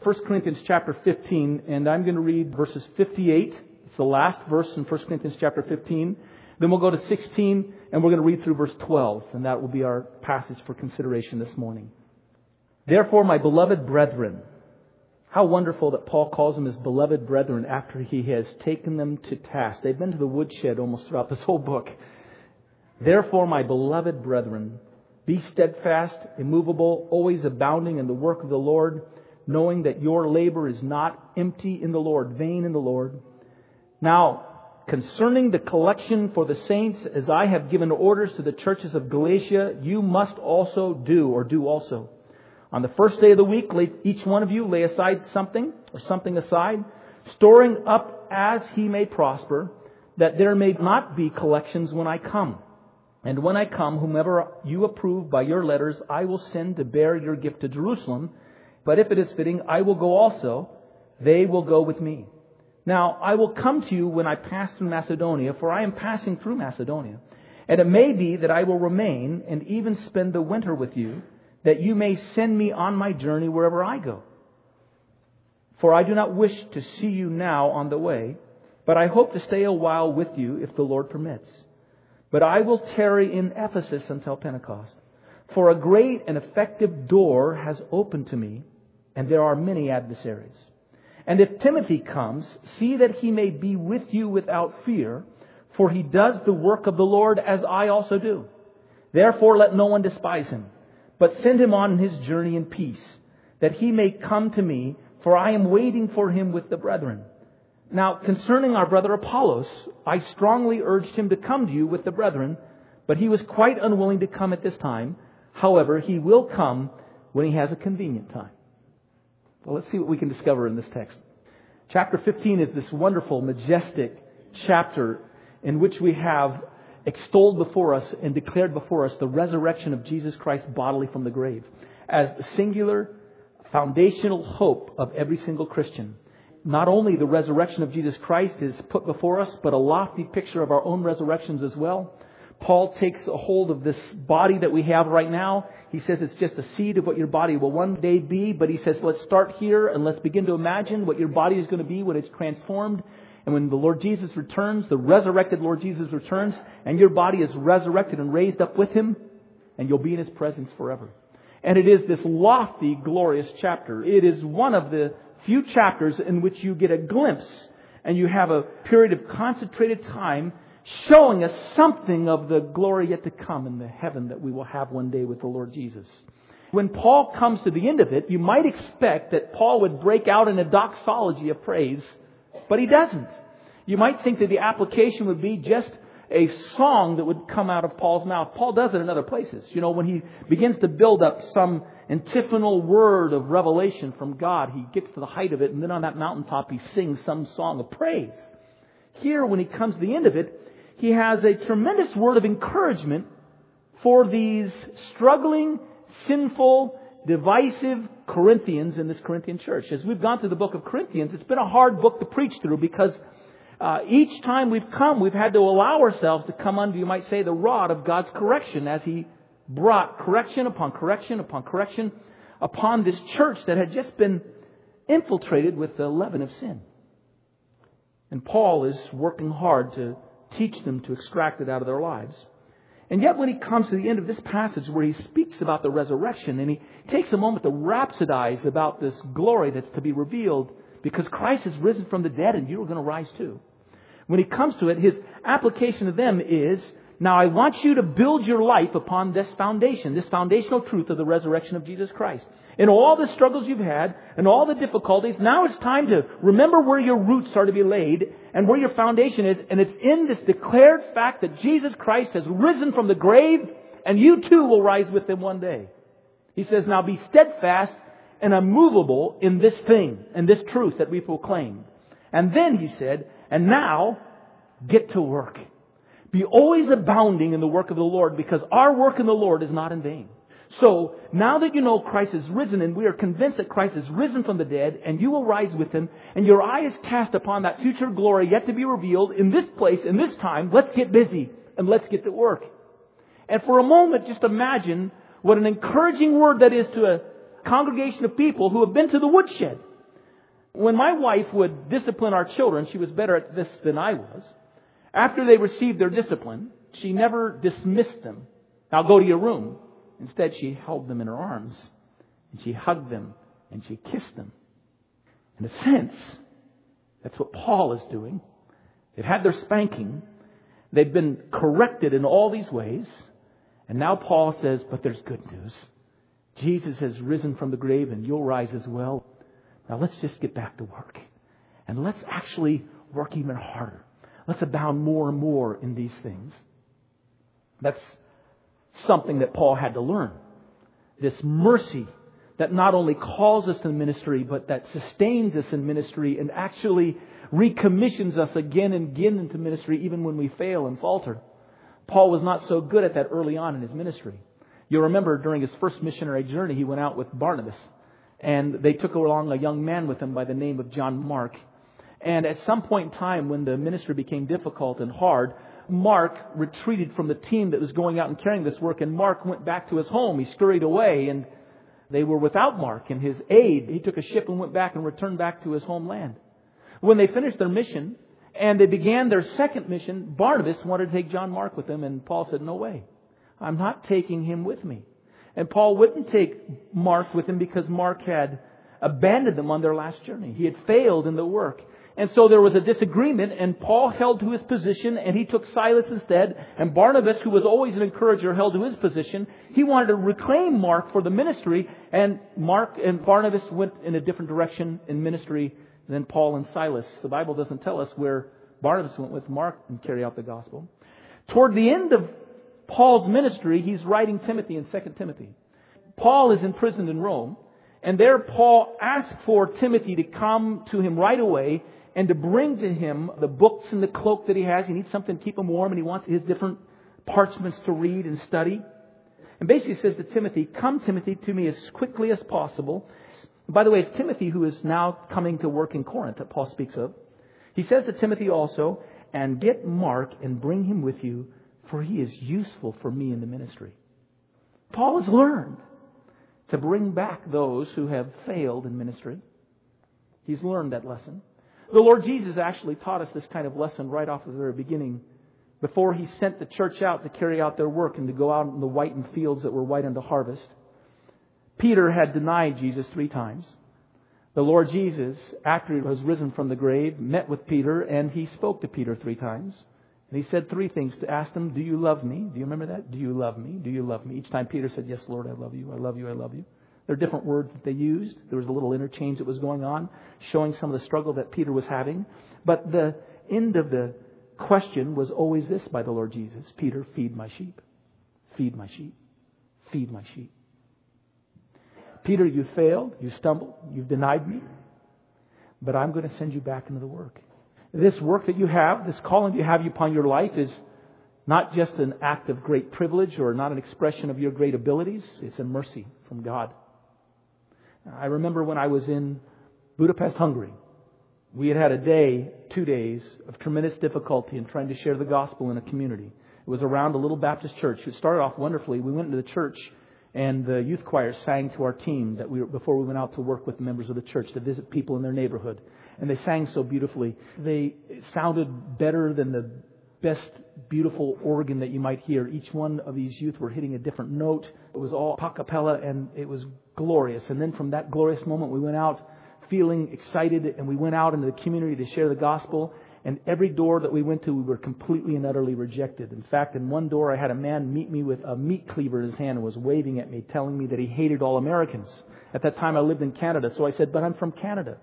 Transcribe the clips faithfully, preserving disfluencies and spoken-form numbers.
First Corinthians chapter fifteen, and I'm going to read verses fifty-eight. It's the last verse in First Corinthians chapter fifteen. Then we'll go to sixteen, and we're going to read through verse twelve, and that will be our passage for consideration this morning. Therefore, my beloved brethren, how wonderful that Paul calls them his beloved brethren after he has taken them to task. They've been to the woodshed almost throughout this whole book. Therefore, my beloved brethren, be steadfast, immovable, always abounding in the work of the Lord, knowing that your labor is not empty in the Lord, vain in the Lord. Now, concerning the collection for the saints, as I have given orders to the churches of Galatia, you must also do, or do also. On the first day of the week, each one of you lay aside something, or something aside, storing up as he may prosper, that there may not be collections when I come. And when I come, whomever you approve by your letters, I will send to bear your gift to Jerusalem. But if it is fitting, I will go also. They will go with me. Now, I will come to you when I pass through Macedonia, for I am passing through Macedonia. And it may be that I will remain and even spend the winter with you, that you may send me on my journey wherever I go. For I do not wish to see you now on the way, but I hope to stay a while with you if the Lord permits. But I will tarry in Ephesus until Pentecost. For a great and effective door has opened to me, and there are many adversaries. And if Timothy comes, see that he may be with you without fear, for he does the work of the Lord as I also do. Therefore let no one despise him, but send him on his journey in peace, that he may come to me, for I am waiting for him with the brethren. Now, concerning our brother Apollos, I strongly urged him to come to you with the brethren, but he was quite unwilling to come at this time. However, he will come when he has a convenient time. Well, let's see what we can discover in this text. Chapter fifteen is this wonderful, majestic chapter in which we have extolled before us and declared before us the resurrection of Jesus Christ bodily from the grave as the singular, foundational hope of every single Christian. Not only the resurrection of Jesus Christ is put before us, but a lofty picture of our own resurrections as well. Paul takes a hold of this body that we have right now. He says it's just a seed of what your body will one day be. But he says, let's start here and let's begin to imagine what your body is going to be when it's transformed. And when the Lord Jesus returns, the resurrected Lord Jesus returns, and your body is resurrected and raised up with Him, and you'll be in His presence forever. And it is this lofty, glorious chapter. It is one of the few chapters in which you get a glimpse and you have a period of concentrated time showing us something of the glory yet to come in the heaven that we will have one day with the Lord Jesus. When Paul comes to the end of it, you might expect that Paul would break out in a doxology of praise, but he doesn't. You might think that the application would be just a song that would come out of Paul's mouth. Paul does it in other places. You know, when he begins to build up some antiphonal word of revelation from God, he gets to the height of it, and then on that mountaintop he sings some song of praise. Here, when he comes to the end of it, he has a tremendous word of encouragement for these struggling, sinful, divisive Corinthians in this Corinthian church. As we've gone through the book of Corinthians, it's been a hard book to preach through because uh, each time we've come, we've had to allow ourselves to come under, you might say, the rod of God's correction as He brought correction upon correction upon correction upon this church that had just been infiltrated with the leaven of sin. And Paul is working hard to teach them to extract it out of their lives. And yet when he comes to the end of this passage where he speaks about the resurrection and he takes a moment to rhapsodize about this glory that's to be revealed because Christ has risen from the dead and you're going to rise too. When he comes to it, his application to them is, now I want you to build your life upon this foundation, this foundational truth of the resurrection of Jesus Christ. In all the struggles you've had and all the difficulties, now it's time to remember where your roots are to be laid and where your foundation is. And it's in this declared fact that Jesus Christ has risen from the grave and you too will rise with Him one day. He says, now be steadfast and unmovable in this thing and this truth that we proclaim. And then he said, and now get to work. Be always abounding in the work of the Lord, because our work in the Lord is not in vain. So now that you know Christ is risen and we are convinced that Christ is risen from the dead and you will rise with Him and your eye is cast upon that future glory yet to be revealed in this place, in this time, let's get busy and let's get to work. And for a moment, just imagine what an encouraging word that is to a congregation of people who have been to the woodshed. When my wife would discipline our children, she was better at this than I was. After they received their discipline, she never dismissed them. Now go to your room. Instead, she held them in her arms, and she hugged them, and she kissed them. In a sense, that's what Paul is doing. They've had their spanking. They've been corrected in all these ways. And now Paul says, but there's good news. Jesus has risen from the grave, and you'll rise as well. Now let's just get back to work. And let's actually work even harder. Let's abound more and more in these things. That's something that Paul had to learn. This mercy that not only calls us to ministry, but that sustains us in ministry and actually recommissions us again and again into ministry, even when we fail and falter. Paul was not so good at that early on in his ministry. You'll remember during his first missionary journey, he went out with Barnabas. And they took along a young man with him by the name of John Mark. And at some point in time, when the ministry became difficult and hard, Mark retreated from the team that was going out and carrying this work. And Mark went back to his home. He scurried away, and they were without Mark and his aide. He took a ship and went back and returned back to his homeland. When they finished their mission and they began their second mission, Barnabas wanted to take John Mark with him. And Paul said, no way. I'm not taking him with me. And Paul wouldn't take Mark with him because Mark had abandoned them on their last journey. He had failed in the work. And so there was a disagreement, and Paul held to his position, and he took Silas instead. And Barnabas, who was always an encourager, held to his position. He wanted to reclaim Mark for the ministry, and Mark and Barnabas went in a different direction in ministry than Paul and Silas. The Bible doesn't tell us where Barnabas went with Mark and carry out the gospel. Toward the end of Paul's ministry, he's writing Timothy in Second Timothy. Paul is imprisoned in Rome, and there Paul asked for Timothy to come to him right away and to bring to him the books and the cloak that he has. He needs something to keep him warm, and he wants his different parchments to read and study. And basically says to Timothy, come, Timothy, to me as quickly as possible. And by the way, it's Timothy who is now coming to work in Corinth that Paul speaks of. He says to Timothy also, and get Mark and bring him with you, for he is useful for me in the ministry. Paul has learned to bring back those who have failed in ministry. He's learned that lesson. The Lord Jesus actually taught us this kind of lesson right off the very beginning, before He sent the church out to carry out their work and to go out in the whitened fields that were white unto harvest. Peter had denied Jesus three times. The Lord Jesus, after He was risen from the grave, met with Peter, and He spoke to Peter three times. And He said three things to ask him, do you love me? Do you remember that? Do you love me? Do you love me? Each time Peter said, yes, Lord, I love you. I love you. I love you. There are different words that they used. There was a little interchange that was going on, showing some of the struggle that Peter was having. But the end of the question was always this by the Lord Jesus. Peter, feed my sheep. Feed my sheep. Feed my sheep. Peter, you failed. You stumbled. You've denied me. But I'm going to send you back into the work. This work that you have, this calling you have upon your life is not just an act of great privilege or not an expression of your great abilities. It's a mercy from God. I remember when I was in Budapest, Hungary. We had had a day, two days, of tremendous difficulty in trying to share the gospel in a community. It was around a little Baptist church. It started off wonderfully. We went into the church, and the youth choir sang to our team that we were, before we went out to work with members of the church to visit people in their neighborhood. And they sang so beautifully. They sounded better than the best beautiful organ that you might hear. Each one of these youth were hitting a different note. It was all a cappella, and it was glorious. And then from that glorious moment, we went out feeling excited, and we went out into the community to share the gospel. And every door that we went to, we were completely and utterly rejected. In fact, in one door, I had a man meet me with a meat cleaver in his hand and was waving at me, telling me that he hated all Americans. At that time, I lived in Canada, so I said, but I'm from Canada.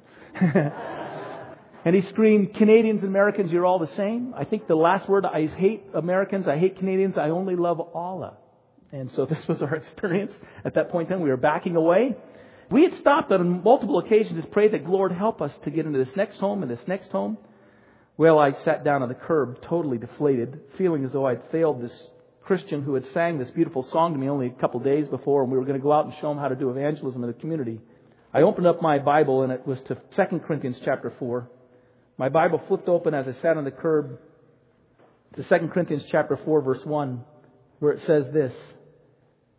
And he screamed, Canadians and Americans, you're all the same. I think the last word, I hate Americans, I hate Canadians, I only love Allah. And so this was our experience at that point. Then we were backing away. We had stopped on multiple occasions to pray that Lord help us to get into this next home and this next home. Well, I sat down on the curb, totally deflated, feeling as though I'd failed this Christian who had sang this beautiful song to me only a couple of days before, and we were going to go out and show him how to do evangelism in the community. I opened up my Bible, and it was to Second Corinthians chapter four. My Bible flipped open as I sat on the curb to Second Corinthians chapter four, verse one, where it says this,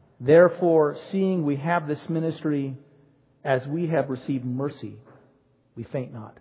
therefore, seeing we have this ministry as we have received mercy, we faint not.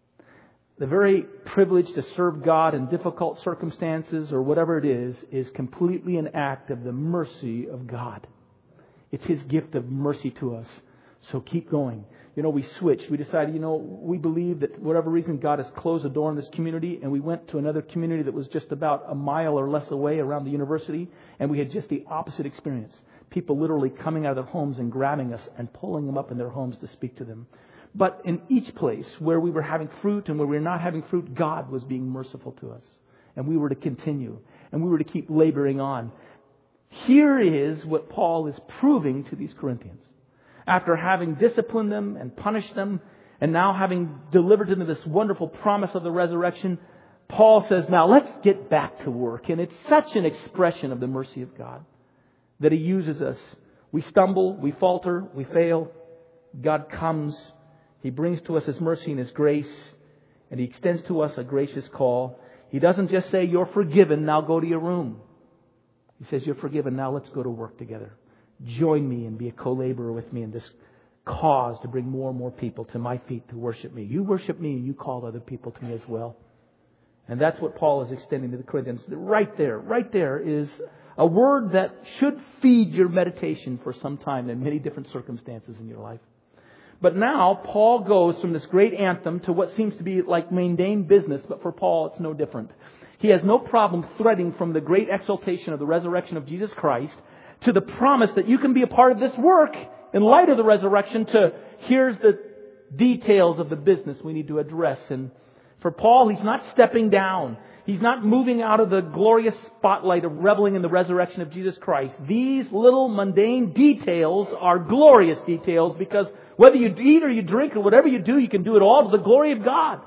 The very privilege to serve God in difficult circumstances or whatever it is, is completely an act of the mercy of God. It's His gift of mercy to us. So keep going. You know, we switched. We decided, you know, we believe that for whatever reason God has closed the door in this community, and we went to another community that was just about a mile or less away around the university, and we had just the opposite experience. People literally coming out of their homes and grabbing us and pulling them up in their homes to speak to them. But in each place where we were having fruit and where we were not having fruit, God was being merciful to us. And we were to continue. And we were to keep laboring on. Here is what Paul is proving to these Corinthians. After having disciplined them and punished them, and now having delivered to them this wonderful promise of the resurrection, Paul says, now let's get back to work. And it's such an expression of the mercy of God that He uses us. We stumble, we falter, we fail. God comes. He brings to us His mercy and His grace, and He extends to us a gracious call. He doesn't just say, you're forgiven, now go to your room. He says, you're forgiven, now let's go to work together. Join me and be a co-laborer with me in this cause to bring more and more people to my feet to worship me. You worship me and you call other people to me as well. And that's what Paul is extending to the Corinthians. Right there, right there is a word that should feed your meditation for some time in many different circumstances in your life. But now Paul goes from this great anthem to what seems to be like mundane business, but for Paul it's no different. He has no problem threading from the great exaltation of the resurrection of Jesus Christ to the promise that you can be a part of this work in light of the resurrection to here's the details of the business we need to address. And for Paul, he's not stepping down. He's not moving out of the glorious spotlight of reveling in the resurrection of Jesus Christ. These little mundane details are glorious details because whether you eat or you drink or whatever you do, you can do it all to the glory of God.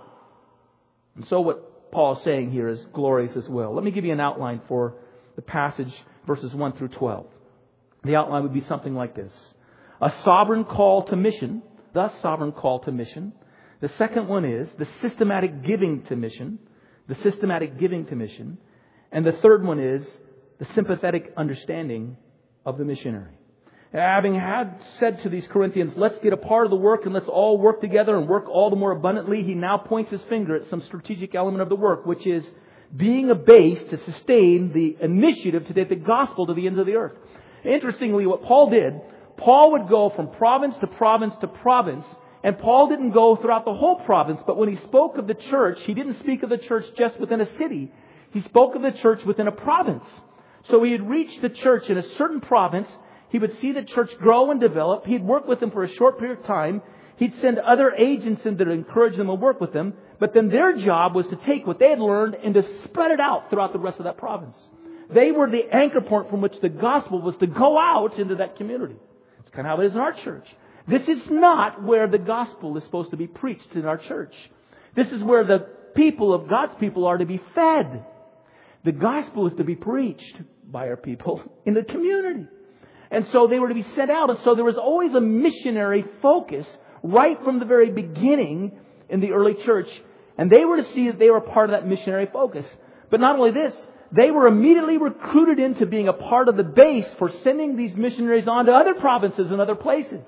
And so what Paul is saying here is glorious as well. Let me give you an outline for the passage, verses one through twelve. The outline would be something like this. A sovereign call to mission. The sovereign call to mission. The second one is the systematic giving to mission. The systematic giving to mission. And the third one is the sympathetic understanding of the missionary. Having had said to these Corinthians, let's get a part of the work and let's all work together and work all the more abundantly, he now points his finger at some strategic element of the work, which is being a base to sustain the initiative to take the gospel to the ends of the earth. Interestingly, what Paul did, Paul would go from province to province to province, and Paul didn't go throughout the whole province, but when he spoke of the church, he didn't speak of the church just within a city. He spoke of the church within a province. So he had reached the church in a certain province. He would see the church grow and develop. He'd work with them for a short period of time. He'd send other agents in to encourage them and work with them. But then their job was to take what they had learned and to spread it out throughout the rest of that province. They were the anchor point from which the gospel was to go out into that community. It's kind of how it is in our church. This is not where the gospel is supposed to be preached in our church. This is where the people of God's people are to be fed. The gospel is to be preached by our people in the community. And so they were to be sent out. And so there was always a missionary focus right from the very beginning in the early church. And they were to see that they were part of that missionary focus. But not only this, they were immediately recruited into being a part of the base for sending these missionaries on to other provinces and other places.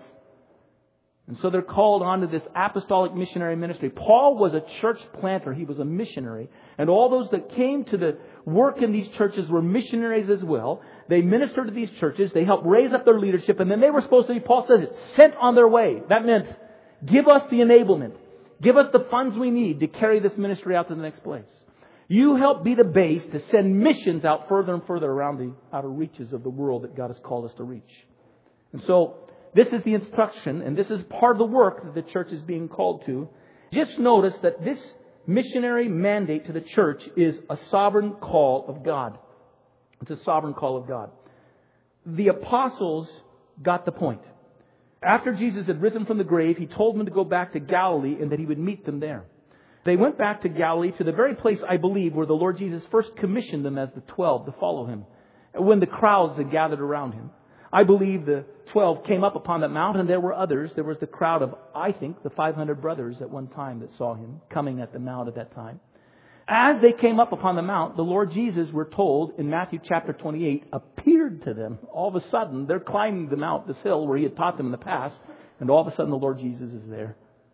And so they're called onto this apostolic missionary ministry. Paul was a church planter. He was a missionary. And all those that came to the work in these churches were missionaries as well. They ministered to these churches. They helped raise up their leadership. And then they were supposed to be, Paul says it, sent on their way. That meant give us the enablement. Give us the funds we need to carry this ministry out to the next place. You help be the base to send missions out further and further around the outer reaches of the world that God has called us to reach. And so this is the instruction, and this is part of the work that the church is being called to. Just notice that this missionary mandate to the church is a sovereign call of God. It's a sovereign call of God. The apostles got the point. After Jesus had risen from the grave, He told them to go back to Galilee and that He would meet them there. They went back to Galilee, to the very place, I believe, where the Lord Jesus first commissioned them as the twelve to follow Him. When the crowds had gathered around Him. I believe the twelve came up upon that mount, and there were others. There was the crowd of, I think, the five hundred brothers at one time that saw Him coming at the mount at that time. As they came up upon the mount, the Lord Jesus, we're told in Matthew chapter twenty-eight, appeared to them. All of a sudden, they're climbing the mount, this hill where He had taught them in the past, and all of a sudden the Lord Jesus is there.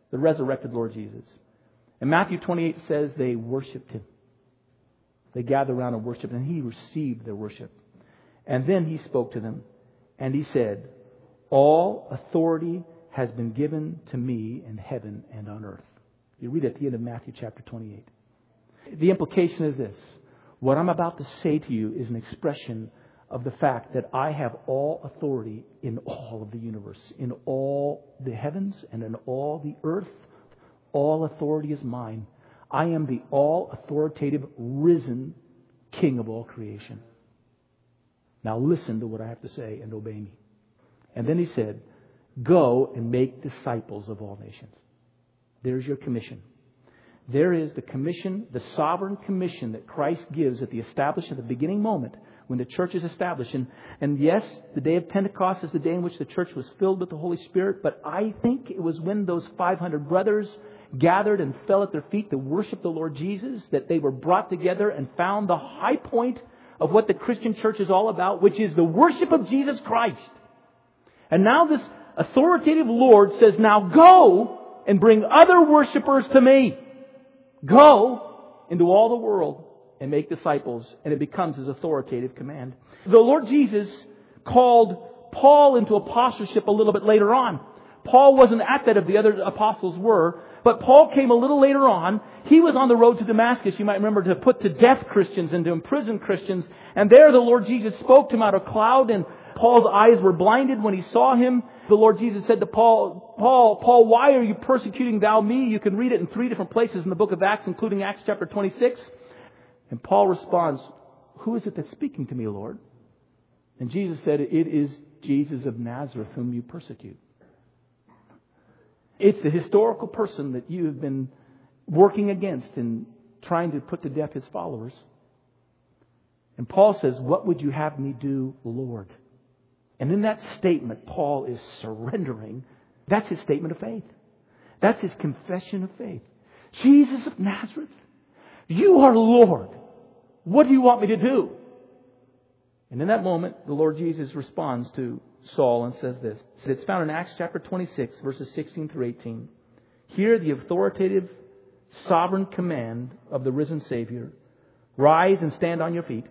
the resurrected Lord Jesus. And Matthew twenty-eight says they worshiped Him. They gathered around and worshiped, and He received their worship. And then He spoke to them, and He said, all authority has been given to me in heaven and on earth. You read at the end of Matthew chapter twenty-eight. The implication is this. What I'm about to say to you is an expression of the fact that I have all authority in all of the universe, in all the heavens and in all the earth. All authority is mine. I am the all-authoritative, risen King of all creation. Now listen to what I have to say and obey me. And then He said, go and make disciples of all nations. There's your commission. There is the commission, the sovereign commission that Christ gives at the establishment, at the beginning moment when the church is established. And, and yes, the day of Pentecost is the day in which the church was filled with the Holy Spirit. But I think it was when those five hundred brothers gathered and fell at their feet to worship the Lord Jesus that they were brought together and found the high point of what the Christian church is all about, which is the worship of Jesus Christ. And now this authoritative Lord says, now go and bring other worshipers to me. Go into all the world and make disciples. And it becomes His authoritative command. The Lord Jesus called Paul into apostleship a little bit later on. Paul wasn't at that if the other apostles were. But Paul came a little later on. He was on the road to Damascus, you might remember, to put to death Christians and to imprison Christians. And there the Lord Jesus spoke to him out of a cloud, and Paul's eyes were blinded when he saw Him. The Lord Jesus said to Paul, Paul, Paul, why are you persecuting thou me? You can read it in three different places in the book of Acts, including Acts chapter twenty-six. And Paul responds, who is it that's speaking to me, Lord? And Jesus said, it is Jesus of Nazareth whom you persecute. It's the historical person that you have been working against and trying to put to death His followers. And Paul says, what would you have me do, Lord? And in that statement, Paul is surrendering. That's his statement of faith. That's his confession of faith. Jesus of Nazareth, you are Lord. What do you want me to do? And in that moment, the Lord Jesus responds to Saul and says this. It's found in Acts chapter twenty-six, verses sixteen through eighteen. Hear the authoritative, sovereign command of the risen Savior. Rise and stand on your feet.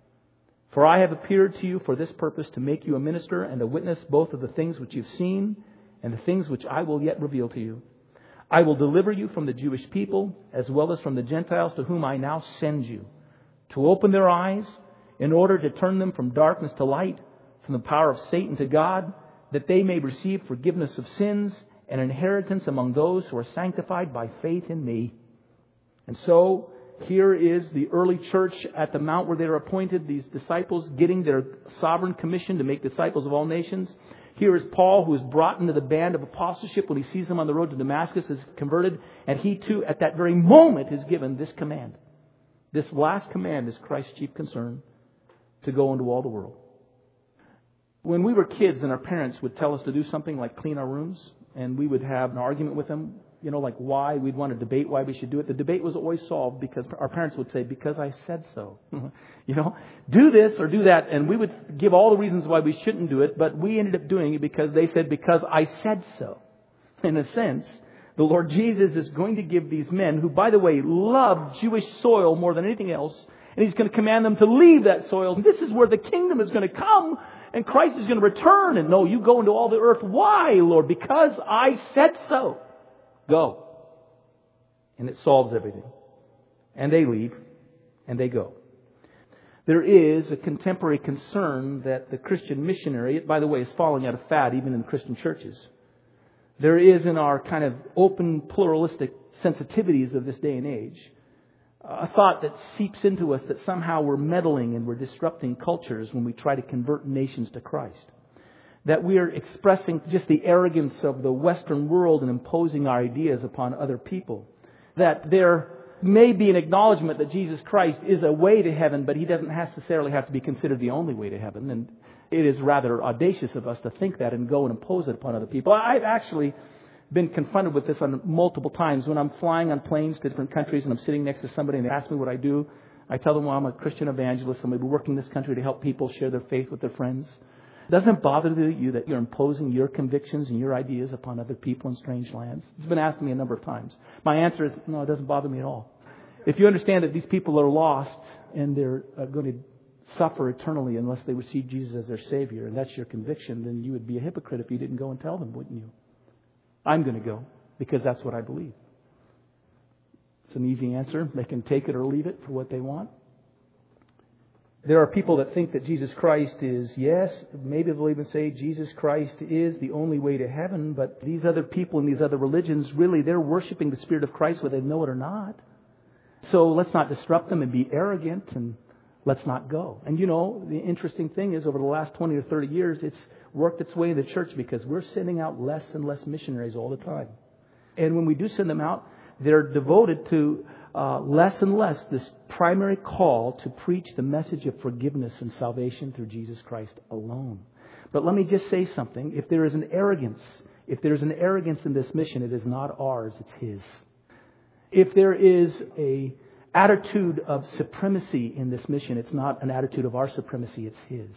For I have appeared to you for this purpose, to make you a minister and a witness both of the things which you've seen and the things which I will yet reveal to you. I will deliver you from the Jewish people as well as from the Gentiles to whom I now send you, to open their eyes in order to turn them from darkness to light, from the power of Satan to God, that they may receive forgiveness of sins and inheritance among those who are sanctified by faith in me. And so here is the early church at the mount where they were appointed, these disciples getting their sovereign commission to make disciples of all nations. Here is Paul, who is brought into the band of apostleship when he sees them on the road to Damascus, is converted. And he too, at that very moment, is given this command. This last command is Christ's chief concern, to go into all the world. When we were kids and our parents would tell us to do something like clean our rooms, and we would have an argument with them, you know, like why, we'd want to debate why we should do it. The debate was always solved because our parents would say, because I said so. You know, do this or do that. And we would give all the reasons why we shouldn't do it, but we ended up doing it because they said, because I said so. In a sense, the Lord Jesus is going to give these men, who, by the way, love Jewish soil more than anything else, and He's going to command them to leave that soil. This is where the kingdom is going to come, and Christ is going to return. And no, you go into all the earth. Why, Lord? Because I said so. Go. And it solves everything. And they leave, and they go. There is a contemporary concern that the Christian missionary, it, by the way, is falling out of fad even in Christian churches. There is, in our kind of open, pluralistic sensitivities of this day and age, a thought that seeps into us that somehow we're meddling and we're disrupting cultures when we try to convert nations to Christ. That we are expressing just the arrogance of the Western world and imposing our ideas upon other people. That there may be an acknowledgement that Jesus Christ is a way to heaven, but He doesn't necessarily have to be considered the only way to heaven. And it is rather audacious of us to think that and go and impose it upon other people. I've actually been confronted with this on multiple times. When I'm flying on planes to different countries and I'm sitting next to somebody and they ask me what I do, I tell them, well, I'm a Christian evangelist. I'm going to be working in this country to help people share their faith with their friends. Doesn't it bother you that you're imposing your convictions and your ideas upon other people in strange lands? It's been asked me a number of times. My answer is, no, it doesn't bother me at all. If you understand that these people are lost and they're going to suffer eternally unless they receive Jesus as their Savior, and that's your conviction, then you would be a hypocrite if you didn't go and tell them, wouldn't you? I'm going to go because that's what I believe. It's an easy answer. They can take it or leave it for what they want. There are people that think that Jesus Christ is, yes, maybe they'll even say Jesus Christ is the only way to heaven, but these other people in these other religions, really, they're worshiping the Spirit of Christ whether they know it or not. So let's not disrupt them and be arrogant, and let's not go. And you know, the interesting thing is over the last twenty or thirty years, it's worked its way in the church because we're sending out less and less missionaries all the time. And when we do send them out, they're devoted to uh, less and less this primary call to preach the message of forgiveness and salvation through Jesus Christ alone. But let me just say something. If there is an arrogance, if there's an arrogance in this mission, it is not ours, it's His. If there is a attitude of supremacy in this mission, it's not an attitude of our supremacy, it's His.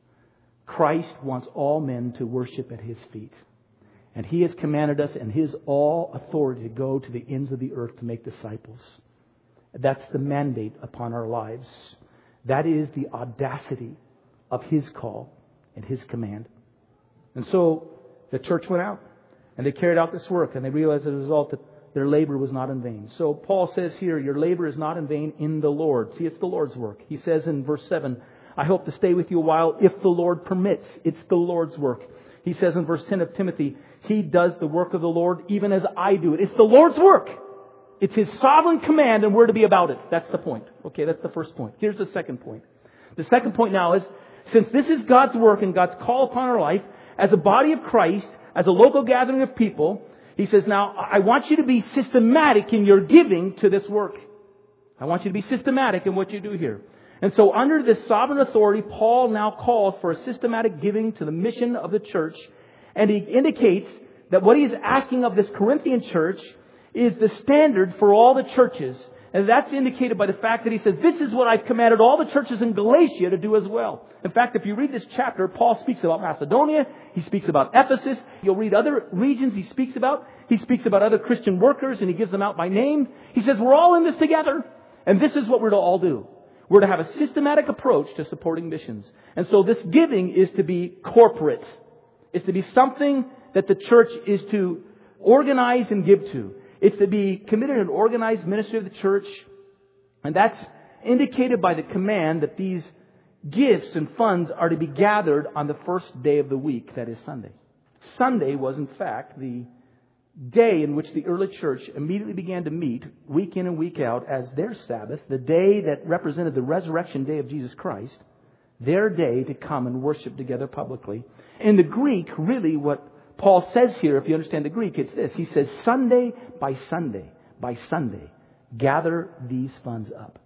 Christ wants all men to worship at His feet. And He has commanded us and His all authority to go to the ends of the earth to make disciples. That's the mandate upon our lives. That is the audacity of His call and His command. And so the church went out and they carried out this work, and they realized as a result that their labor was not in vain. So Paul says here, your labor is not in vain in the Lord. See, it's the Lord's work. He says in verse seven, I hope to stay with you a while if the Lord permits. It's the Lord's work. He says in verse ten of Timothy, He does the work of the Lord even as I do it. It's the Lord's work. It's His sovereign command, and we're to be about it. That's the point. Okay, that's the first point. Here's the second point. The second point now is, since this is God's work and God's call upon our life, as a body of Christ, as a local gathering of people, He says, now, I want you to be systematic in your giving to this work. I want you to be systematic in what you do here. And so under this sovereign authority, Paul now calls for a systematic giving to the mission of the church. And he indicates that what he is asking of this Corinthian church is the standard for all the churches. And that's indicated by the fact that he says, this is what I've commanded all the churches in Galatia to do as well. In fact, if you read this chapter, Paul speaks about Macedonia. He speaks about Ephesus. You'll read other regions he speaks about. He speaks about other Christian workers, and he gives them out by name. He says, we're all in this together. And this is what we're to all do. We're to have a systematic approach to supporting missions. And so this giving is to be corporate. It's to be something that the church is to organize and give to. It's to be committed and organized ministry of the church. And that's indicated by the command that these gifts and funds are to be gathered on the first day of the week, that is Sunday. Sunday was, in fact, the day in which the early church immediately began to meet week in and week out as their Sabbath, the day that represented the resurrection day of Jesus Christ, their day to come and worship together publicly. In the Greek, really what Paul says here, if you understand the Greek, it's this. He says, Sunday by Sunday, by Sunday, gather these funds up.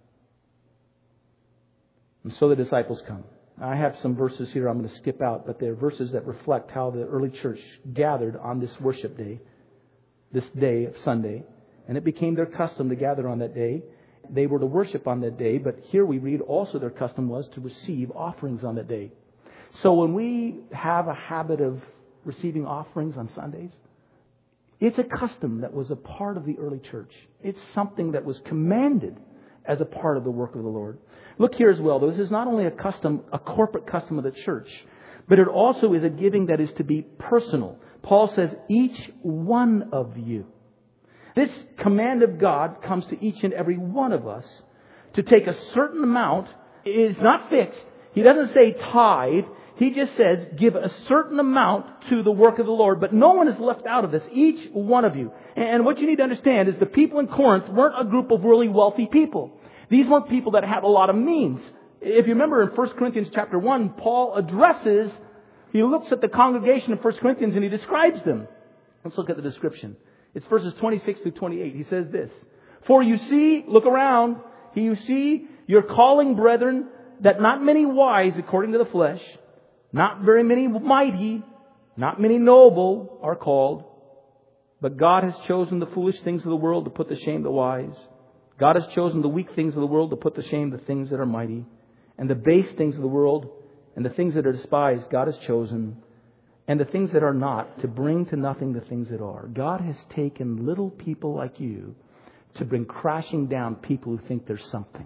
And so the disciples come. I have some verses here I'm going to skip out, but they're verses that reflect how the early church gathered on this worship day, this day of Sunday. And it became their custom to gather on that day. They were to worship on that day, but here we read also their custom was to receive offerings on that day. So when we have a habit of receiving offerings on Sundays, it's a custom that was a part of the early church. It's something that was commanded as a part of the work of the Lord. Look here as well, though. This is not only a custom, a corporate custom of the church, but it also is a giving that is to be personal. Paul says, each one of you. This command of God comes to each and every one of us to take a certain amount. It is not fixed. He doesn't say tithe. He just says, give a certain amount to the work of the Lord. But no one is left out of this. Each one of you. And what you need to understand is the people in Corinth weren't a group of really wealthy people. These weren't people that had a lot of means. If you remember in First Corinthians chapter one, Paul addresses, he looks at the congregation in First Corinthians and he describes them. Let's look at the description. It's verses twenty-six through twenty-eight. He says this, for you see, look around, you see your calling, brethren, that not many wise according to the flesh, not very many mighty, not many noble are called. But God has chosen the foolish things of the world to put to shame the wise. God has chosen the weak things of the world to put to shame the things that are mighty. And the base things of the world And the things that are despised, God has chosen. And the things that are not, to bring to nothing the things that are. God has taken little people like you to bring crashing down people who think there's something.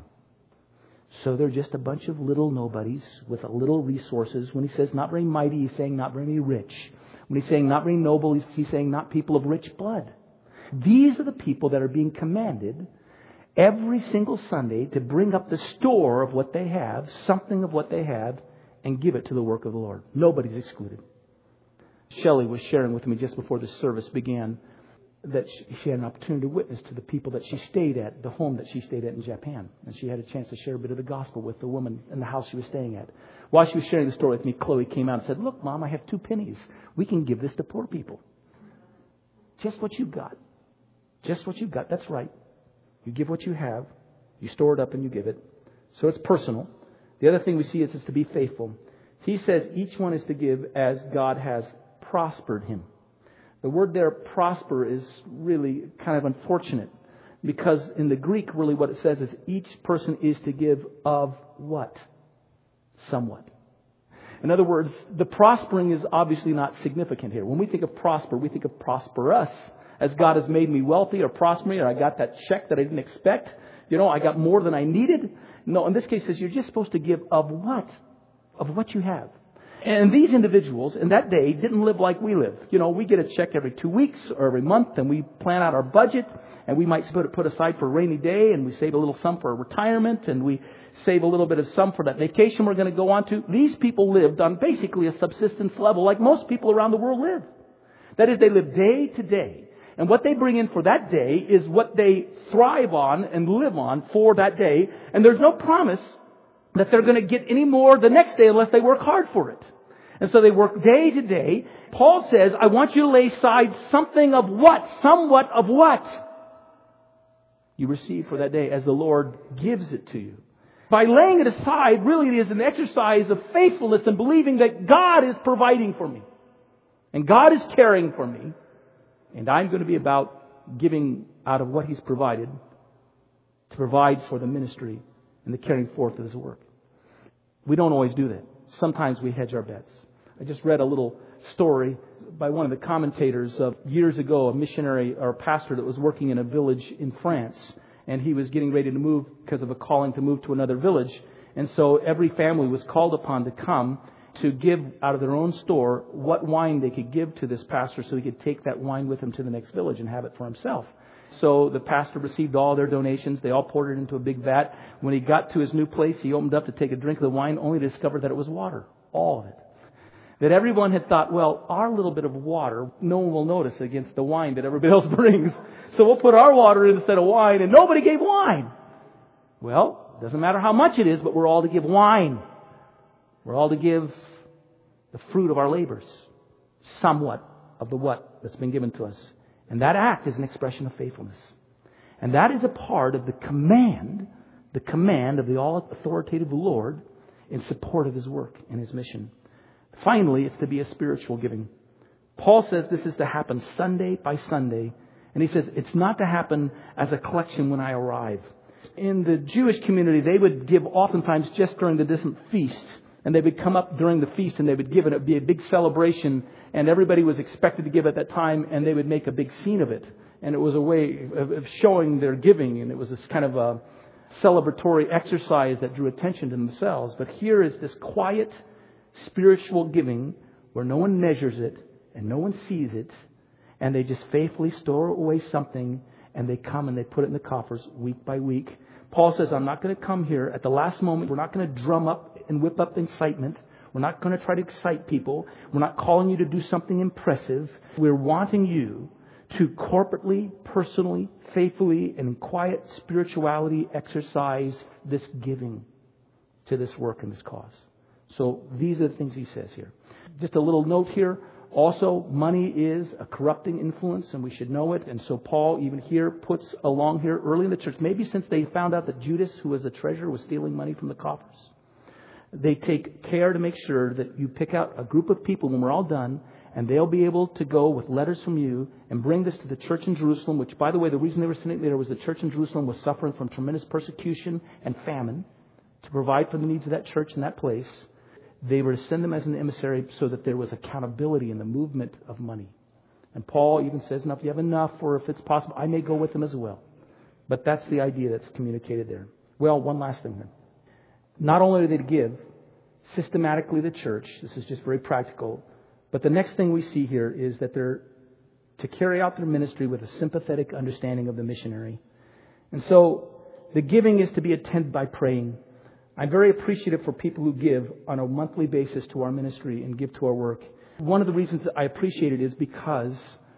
So they're just a bunch of little nobodies with a little resources. When He says not very mighty, He's saying not very rich. When He's saying not very noble, He's, he's saying not people of rich blood. These are the people that are being commanded every single Sunday to bring up the store of what they have, something of what they have, and give it to the work of the Lord. Nobody's excluded. Shelley was sharing with me just before the service began that she had an opportunity to witness to the people that she stayed at, the home that she stayed at in Japan. And she had a chance to share a bit of the gospel with the woman in the house she was staying at. While she was sharing the story with me, Chloe came out and said, "Look, Mom, I have two pennies. We can give this to poor people. Just what you've got. Just what you've got. That's right. You give what you have. You store it up and you give it." So it's personal. The other thing we see is, is to be faithful. He says each one is to give as God has prospered him. The word there, prosper, is really kind of unfortunate because in the Greek, really what it says is each person is to give of what? Somewhat. In other words, the prospering is obviously not significant here. When we think of prosper, we think of prosperous, as God has made me wealthy or prosper me, or I got that check that I didn't expect. You know, I got more than I needed. No, in this case, it says you're just supposed to give of what? Of what you have. And these individuals in that day didn't live like we live. You know, we get a check every two weeks or every month and we plan out our budget and we might put put aside for a rainy day and we save a little sum for retirement and we save a little bit of sum for that vacation we're going to go on to. These people lived on basically a subsistence level like most people around the world live. That is, they live day to day. And what they bring in for that day is what they thrive on and live on for that day. And there's no promise that they're going to get any more the next day unless they work hard for it. And so they work day to day. Paul says, I want you to lay aside something of what? Somewhat of what? You receive for that day as the Lord gives it to you. By laying it aside, really it is an exercise of faithfulness and believing that God is providing for me. And God is caring for me. And I'm going to be about giving out of what He's provided to provide for the ministry and the carrying forth of His work. We don't always do that. Sometimes we hedge our bets. I just read a little story by one of the commentators of years ago, a missionary or a pastor that was working in a village in France. And he was getting ready to move because of a calling to move to another village. And so every family was called upon to come to give out of their own store what wine they could give to this pastor so he could take that wine with him to the next village and have it for himself. So the pastor received all their donations. They all poured it into a big vat. When he got to his new place, he opened up to take a drink of the wine, only to discover that it was water. All of it. That everyone had thought, well, our little bit of water, no one will notice against the wine that everybody else brings. So we'll put our water in instead of wine, and nobody gave wine. Well, it doesn't matter how much it is, but we're all to give wine. We're all to give the fruit of our labors. Somewhat of the what that's been given to us. And that act is an expression of faithfulness. And that is a part of the command, the command of the all-authoritative Lord in support of His work and His mission. Finally, it's to be a spiritual giving. Paul says this is to happen Sunday by Sunday. And he says it's not to happen as a collection when I arrive. In the Jewish community, they would give oftentimes just during the different feasts. And they would come up during the feast and they would give it. It would be a big celebration. And everybody was expected to give at that time. And they would make a big scene of it. And it was a way of showing their giving. And it was this kind of a celebratory exercise that drew attention to themselves. But here is this quiet spiritual giving where no one measures it and no one sees it. And they just faithfully store away something. And they come and they put it in the coffers week by week. Paul says, I'm not going to come here at the last moment. We're not going to drum up and whip up incitement. We're not going to try to excite people. We're not calling you to do something impressive. We're wanting you to corporately, personally, faithfully, and in quiet spirituality exercise this giving to this work and this cause. So these are the things he says here. Just a little note here. Also, money is a corrupting influence, and we should know it. And so Paul, even here, puts along here early in the church, maybe since they found out that Judas, who was the treasurer, was stealing money from the coffers. They take care to make sure that you pick out a group of people when we're all done, and they'll be able to go with letters from you and bring this to the church in Jerusalem, which, by the way, the reason they were sending it there was the church in Jerusalem was suffering from tremendous persecution and famine, to provide for the needs of that church in that place. they were to send them as an emissary so that there was accountability in the movement of money. And Paul even says, now, if you have enough, or if it's possible, I may go with them as well. But that's the idea that's communicated there. Well, one last thing then. Not only are they to give systematically the church, this is just very practical, but the next thing we see here is that they're to carry out their ministry with a sympathetic understanding of the missionary. And so the giving is to be attended by praying. I'm very appreciative for people who give on a monthly basis to our ministry and give to our work. One of the reasons that I appreciate it is because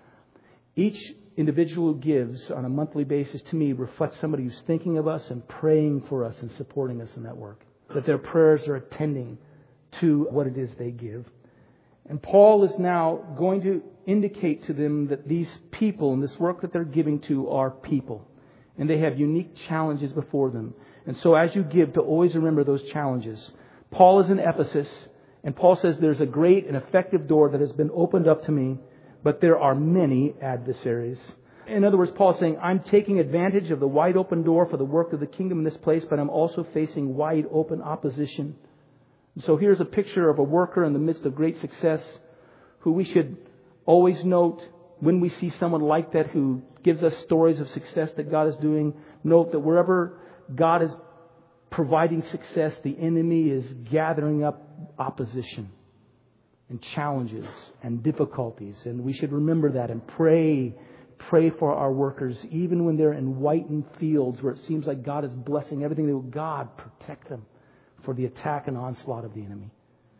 each individual who gives on a monthly basis to me reflects somebody who's thinking of us and praying for us and supporting us in that work. That their prayers are attending to what it is they give. And Paul is now going to indicate to them that these people and this work that they're giving to are people. And they have unique challenges before them. And so as you give, to always remember those challenges. Paul is in Ephesus, and Paul says there's a great and effective door that has been opened up to me, but there are many adversaries. In other words, Paul is saying, I'm taking advantage of the wide open door for the work of the kingdom in this place, but I'm also facing wide open opposition. So here's a picture of a worker in the midst of great success who we should always note when we see someone like that who gives us stories of success that God is doing. Note that wherever God is providing success, the enemy is gathering up opposition and challenges and difficulties. And we should remember that and pray, pray for our workers, even when they're in whitened fields where it seems like God is blessing everything. God, protect them for the attack and onslaught of the enemy.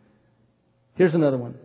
Here's another one.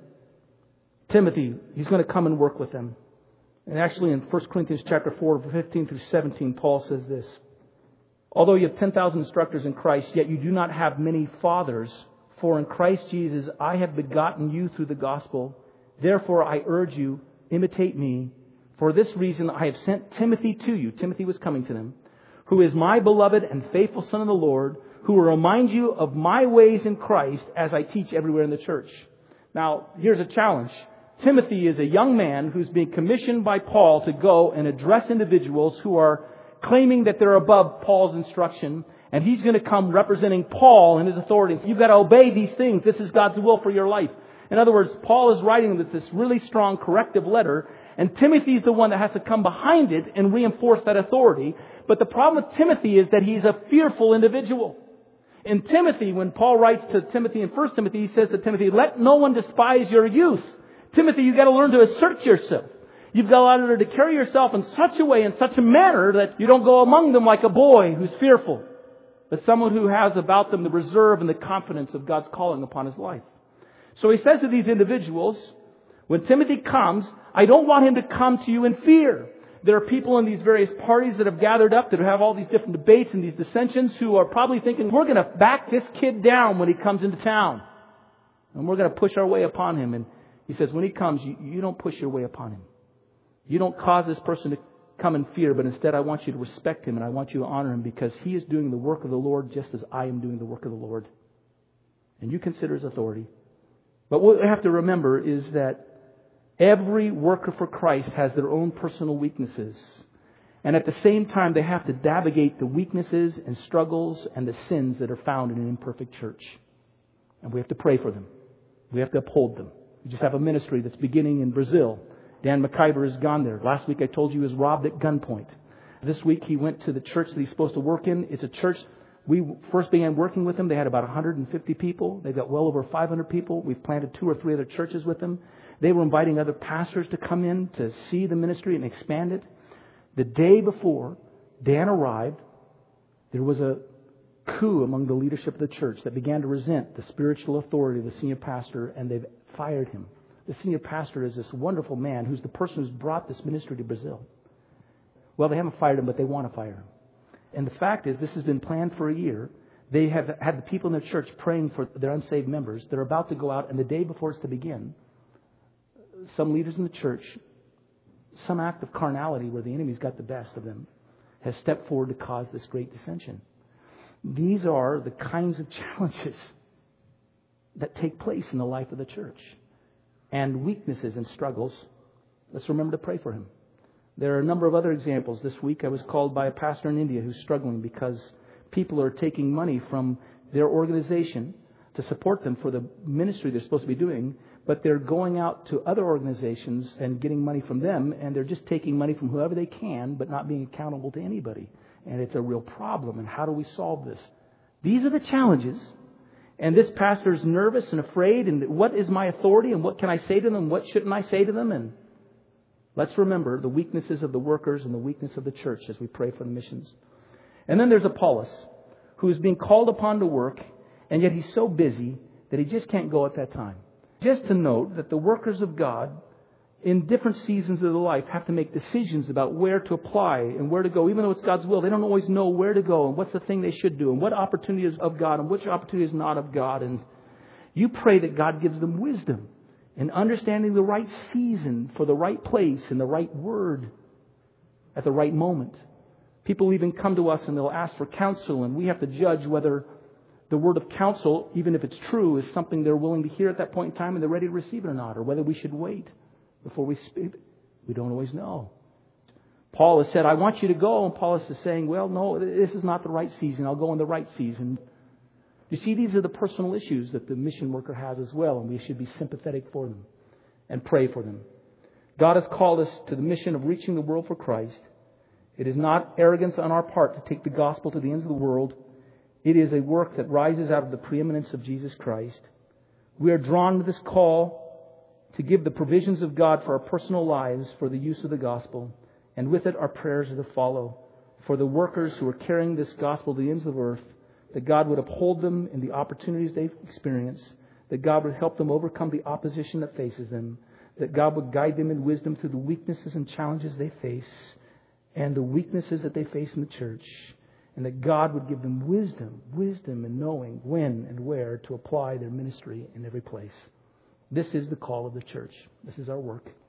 Timothy, he's going to come and work with them. And actually in First Corinthians chapter four, fifteen through seventeen, Paul says this. Although you have ten thousand instructors in Christ, yet you do not have many fathers. For in Christ Jesus I have begotten you through the gospel. Therefore I urge you, imitate me. For this reason I have sent Timothy to you. Timothy was coming to them. Who is my beloved and faithful son of the Lord, who will remind you of my ways in Christ as I teach everywhere in the church. Now, here's a challenge. Timothy is a young man who's being commissioned by Paul to go and address individuals who are claiming that they're above Paul's instruction. And he's going to come representing Paul and his authority. You've got to obey these things. This is God's will for your life. In other words, Paul is writing this really strong corrective letter. And Timothy's the one that has to come behind it and reinforce that authority. But the problem with Timothy is that he's a fearful individual. In Timothy, when Paul writes to Timothy in First Timothy, he says to Timothy, let no one despise your youth. Timothy, you've got to learn to assert yourself. You've got to learn to carry yourself in such a way, in such a manner, that you don't go among them like a boy who's fearful, but someone who has about them the reserve and the confidence of God's calling upon his life. So he says to these individuals, when Timothy comes, I don't want him to come to you in fear. There are people in these various parties that have gathered up that have all these different debates and these dissensions who are probably thinking, we're going to back this kid down when he comes into town. And we're going to push our way upon him. And he says, when he comes, you, you don't push your way upon him. You don't cause this person to come in fear, but instead I want you to respect him and I want you to honor him because he is doing the work of the Lord just as I am doing the work of the Lord. And you consider his authority. But what we have to remember is that every worker for Christ has their own personal weaknesses. And at the same time, they have to navigate the weaknesses and struggles and the sins that are found in an imperfect church. And we have to pray for them. We have to uphold them. We just have a ministry that's beginning in Brazil. Dan McIver has gone there. Last week I told you he was robbed at gunpoint. This week he went to the church that he's supposed to work in. It's a church. We first began working with them. They had about one hundred fifty people. They've got well over five hundred people. We've planted two or three other churches with them. They were inviting other pastors to come in to see the ministry and expand it. The day before Dan arrived, there was a coup among the leadership of the church that began to resent the spiritual authority of the senior pastor, and they've fired him. The senior pastor is this wonderful man who's the person who's brought this ministry to Brazil. Well, they haven't fired him, but they want to fire him. And the fact is, this has been planned for a year. They have had the people in their church praying for their unsaved members. They're about to go out, and the day before it's to begin, some leaders in the church, some act of carnality where the enemy's got the best of them, has stepped forward to cause this great dissension. These are the kinds of challenges that take place in the life of the church. And weaknesses and struggles. Let's remember to pray for him. There are a number of other examples. This week I was called by a pastor in India who's struggling because people are taking money from their organization to support them for the ministry they're supposed to be doing, but they're going out to other organizations and getting money from them, and they're just taking money from whoever they can, but not being accountable to anybody. And it's a real problem. And how do we solve this? These are the challenges. And this pastor is nervous and afraid. And what is my authority? And what can I say to them? What shouldn't I say to them? And let's remember the weaknesses of the workers and the weakness of the church as we pray for the missions. And then there's Apollos, who is being called upon to work, and yet he's so busy that he just can't go at that time. Just to note that the workers of God in different seasons of their life have to make decisions about where to apply and where to go. Even though it's God's will, they don't always know where to go and what's the thing they should do and what opportunity is of God and which opportunity is not of God. And you pray that God gives them wisdom in understanding the right season for the right place and the right word at the right moment. People even come to us and they'll ask for counsel, and we have to judge whether the word of counsel, even if it's true, is something they're willing to hear at that point in time and they're ready to receive it or not, or whether we should wait before we speak. We don't always know. Paul has said, I want you to go. And Paul is saying, well, no, this is not the right season. I'll go in the right season. You see, these are the personal issues that the mission worker has as well. And we should be sympathetic for them and pray for them. God has called us to the mission of reaching the world for Christ. It is not arrogance on our part to take the gospel to the ends of the world. It is a work that rises out of the preeminence of Jesus Christ. We are drawn to this call to give the provisions of God for our personal lives for the use of the gospel. And with it, our prayers are to follow for the workers who are carrying this gospel to the ends of the earth, that God would uphold them in the opportunities they experience, that God would help them overcome the opposition that faces them, that God would guide them in wisdom through the weaknesses and challenges they face and the weaknesses that they face in the church, and that God would give them wisdom, wisdom in knowing when and where to apply their ministry in every place. This is the call of the church. This is our work.